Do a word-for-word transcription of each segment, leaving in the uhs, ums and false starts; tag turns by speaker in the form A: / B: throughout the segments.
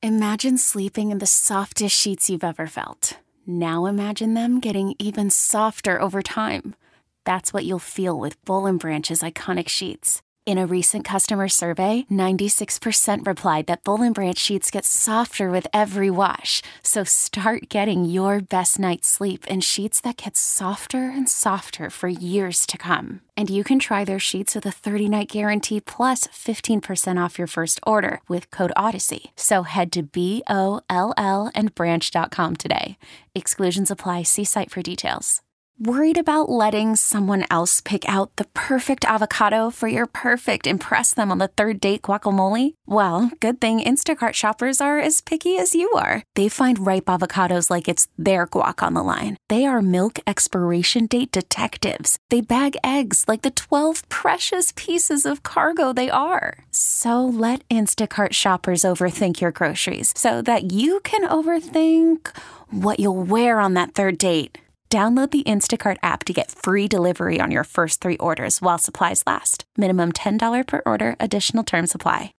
A: Imagine sleeping in the softest sheets you've ever felt. Now imagine them getting even softer over time. That's what you'll feel with Boll and Branch's iconic sheets. In a recent customer survey, ninety-six percent replied that Boll and Branch sheets get softer with every wash. So start getting your best night's sleep in sheets that get softer and softer for years to come. And you can try their sheets with a thirty-night guarantee plus fifteen percent off your first order with code Odyssey. So head to B O L L and branch dot com today. Exclusions apply. See site for details. Worried about letting someone else pick out the perfect avocado for your perfect impress them on the third date guacamole? Well, good thing Instacart shoppers are as picky as you are. They find ripe avocados like it's their guac on the line. They are milk expiration date detectives. They bag eggs like the twelve precious pieces of cargo they are. So let Instacart shoppers overthink your groceries so that you can overthink what you'll wear on that third date. Download the Instacart app to get free delivery on your first three orders while supplies last. Minimum ten dollars per order. Additional terms apply.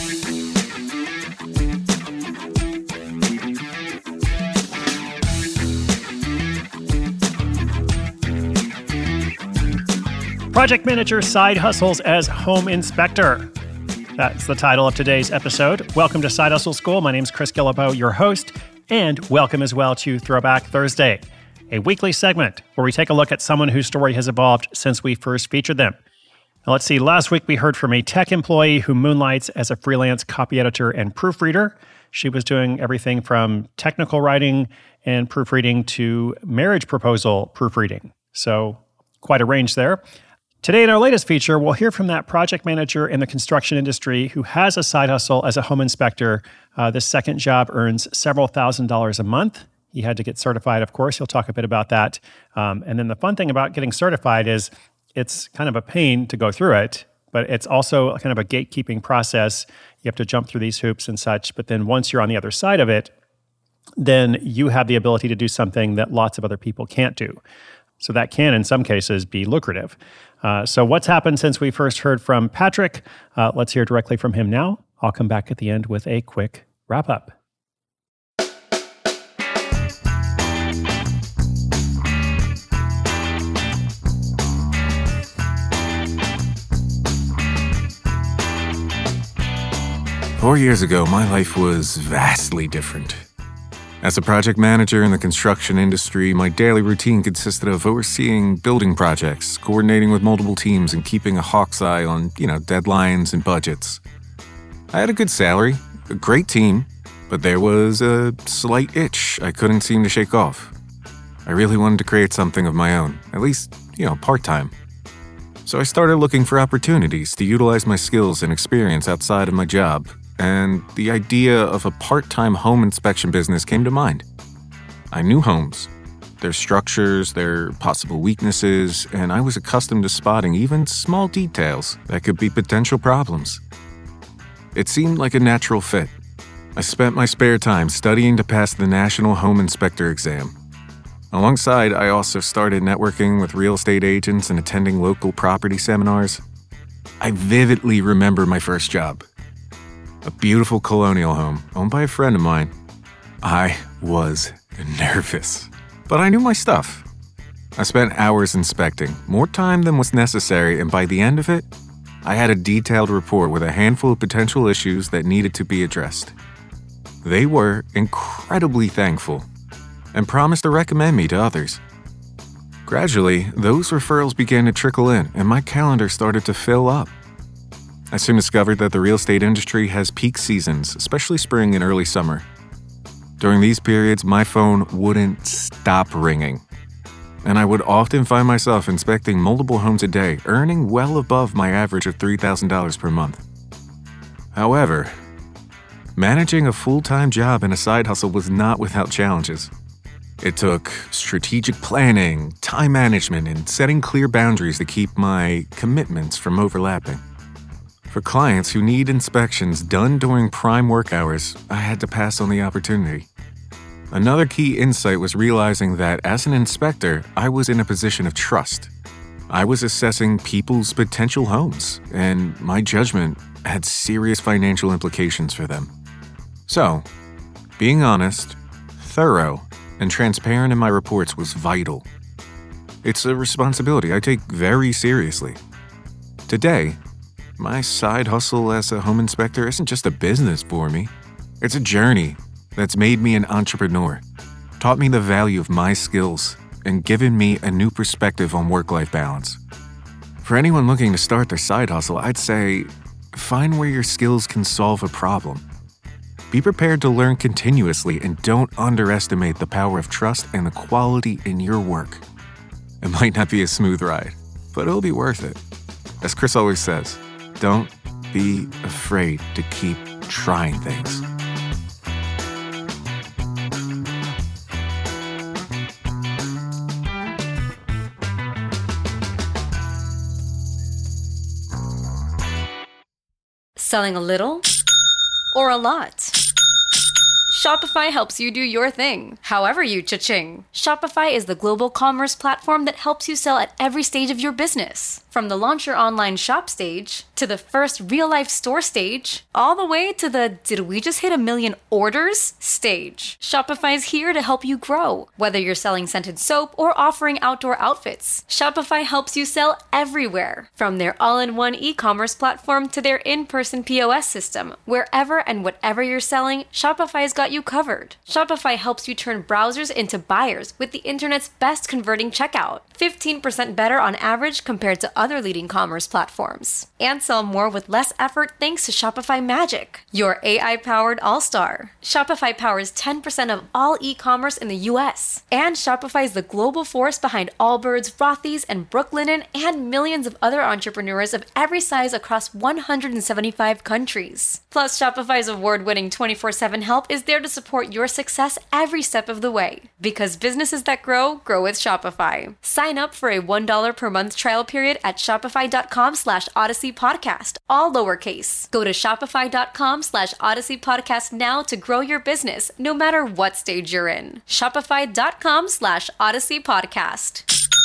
B: Project Manager Side Hustles as Home Inspector. That's the title of today's episode. Welcome to Side Hustle School. My name is Chris Guillebeau, your host, and welcome as well to Throwback Thursday, a weekly segment where we take a look at someone whose story has evolved since we first featured them. Now, let's see. Last week, we heard from a tech employee who moonlights as a freelance copy editor and proofreader. She was doing everything from technical writing and proofreading to marriage proposal proofreading. So quite a range there. Today, in our latest feature, we'll hear from that project manager in the construction industry who has a side hustle as a home inspector. Uh, this second job earns several thousand dollars a month. He had to get certified, of course. He'll talk a bit about that. Um, and then the fun thing about getting certified is it's kind of a pain to go through it, but it's also kind of a gatekeeping process. You have to jump through these hoops and such. But then once you're on the other side of it, then you have the ability to do something that lots of other people can't do. So that can, in some cases, be lucrative. Uh, so what's happened since we first heard from Patrick? Uh, let's hear directly from him now. I'll come back at the end with a quick wrap-up.
C: Four years ago, my life was vastly different. As a project manager in the construction industry, my daily routine consisted of overseeing building projects, coordinating with multiple teams, and keeping a hawk's eye on, you know, deadlines and budgets. I had a good salary, a great team, but there was a slight itch I couldn't seem to shake off. I really wanted to create something of my own, at least, you know, part-time. So I started looking for opportunities to utilize my skills and experience outside of my job, and the idea of a part-time home inspection business came to mind. I knew homes, their structures, their possible weaknesses, and I was accustomed to spotting even small details that could be potential problems. It seemed like a natural fit. I spent my spare time studying to pass the National Home Inspector exam. Alongside, I also started networking with real estate agents and attending local property seminars. I vividly remember my first job. A beautiful colonial home owned by a friend of mine. I was nervous, but I knew my stuff. I spent hours inspecting, more time than was necessary, and by the end of it, I had a detailed report with a handful of potential issues that needed to be addressed. They were incredibly thankful and promised to recommend me to others. Gradually, those referrals began to trickle in, and my calendar started to fill up. I soon discovered that the real estate industry has peak seasons, especially spring and early summer. During these periods, my phone wouldn't stop ringing, and I would often find myself inspecting multiple homes a day, earning well above my average of three thousand dollars per month. However, managing a full-time job and a side hustle was not without challenges. It took strategic planning, time management, and setting clear boundaries to keep my commitments from overlapping. For clients who need inspections done during prime work hours, I had to pass on the opportunity. Another key insight was realizing that as an inspector, I was in a position of trust. I was assessing people's potential homes, and my judgment had serious financial implications for them. So, being honest, thorough, and transparent in my reports was vital. It's a responsibility I take very seriously. Today, my side hustle as a home inspector isn't just a business for me. It's a journey that's made me an entrepreneur, taught me the value of my skills, and given me a new perspective on work-life balance. For anyone looking to start their side hustle, I'd say find where your skills can solve a problem. Be prepared to learn continuously and don't underestimate the power of trust and the quality in your work. It might not be a smooth ride, but it'll be worth it. As Chris always says, don't be afraid to keep trying things.
D: Selling a little or a lot? Shopify helps you do your thing, however you cha-ching. Shopify is the global commerce platform that helps you sell at every stage of your business. From the launch your online shop stage, to the first real-life store stage, all the way to the did we just hit a million orders stage. Shopify's here to help you grow. Whether you're selling scented soap or offering outdoor outfits, Shopify helps you sell everywhere. From their all-in-one e-commerce platform to their in-person P O S system, wherever and whatever you're selling, Shopify's got you covered. Shopify helps you turn browsers into buyers with the internet's best converting checkout. fifteen percent better on average compared to other leading commerce platforms. And sell more with less effort thanks to Shopify Magic, your A I-powered all-star. Shopify powers ten percent of all e-commerce in the U S. And Shopify is the global force behind Allbirds, Rothy's, and Brooklinen, and millions of other entrepreneurs of every size across one hundred seventy-five countries. Plus, Shopify's award-winning twenty-four seven help is there to support your success every step of the way. Because businesses that grow, grow with Shopify. Sign up for a one dollar per month trial period at shopify.com slash Odyssey Podcast, all lowercase. Go to shopify.com slash Odyssey Podcast now to grow your business, no matter what stage you're in. Shopify.com slash Odyssey Podcast.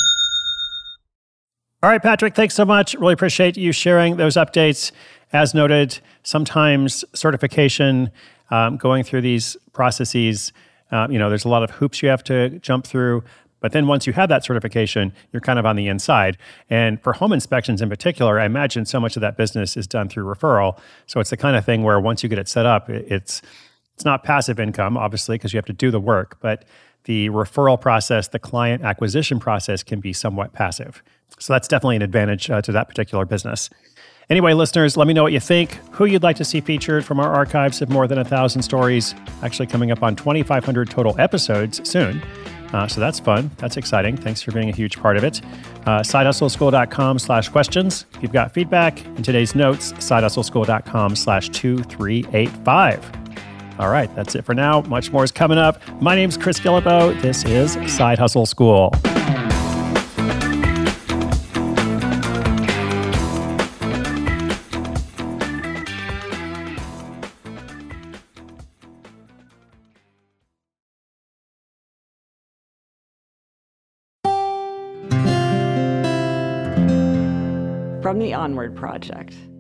B: All right, Patrick, thanks so much. Really appreciate you sharing those updates. As noted, sometimes certification, um, going through these processes, uh, you know, there's a lot of hoops you have to jump through. But then once you have that certification, you're kind of on the inside. And for home inspections in particular, I imagine so much of that business is done through referral. So it's the kind of thing where once you get it set up, it's it's not passive income, obviously, because you have to do the work. But the referral process, the client acquisition process can be somewhat passive. So that's definitely an advantage uh, to that particular business. Anyway, listeners, let me know what you think, who you'd like to see featured from our archives of more than a thousand stories, actually coming up on twenty-five hundred total episodes soon. Uh, so that's fun. That's exciting. Thanks for being a huge part of it. Uh, sidehustleschool.com slash questions. If you've got feedback, in today's notes, sidehustleschool.com slash 2385. All right, that's it for now. Much more is coming up. My name's Chris Guillebeau. This is Side Hustle School.
E: From the Onward Project.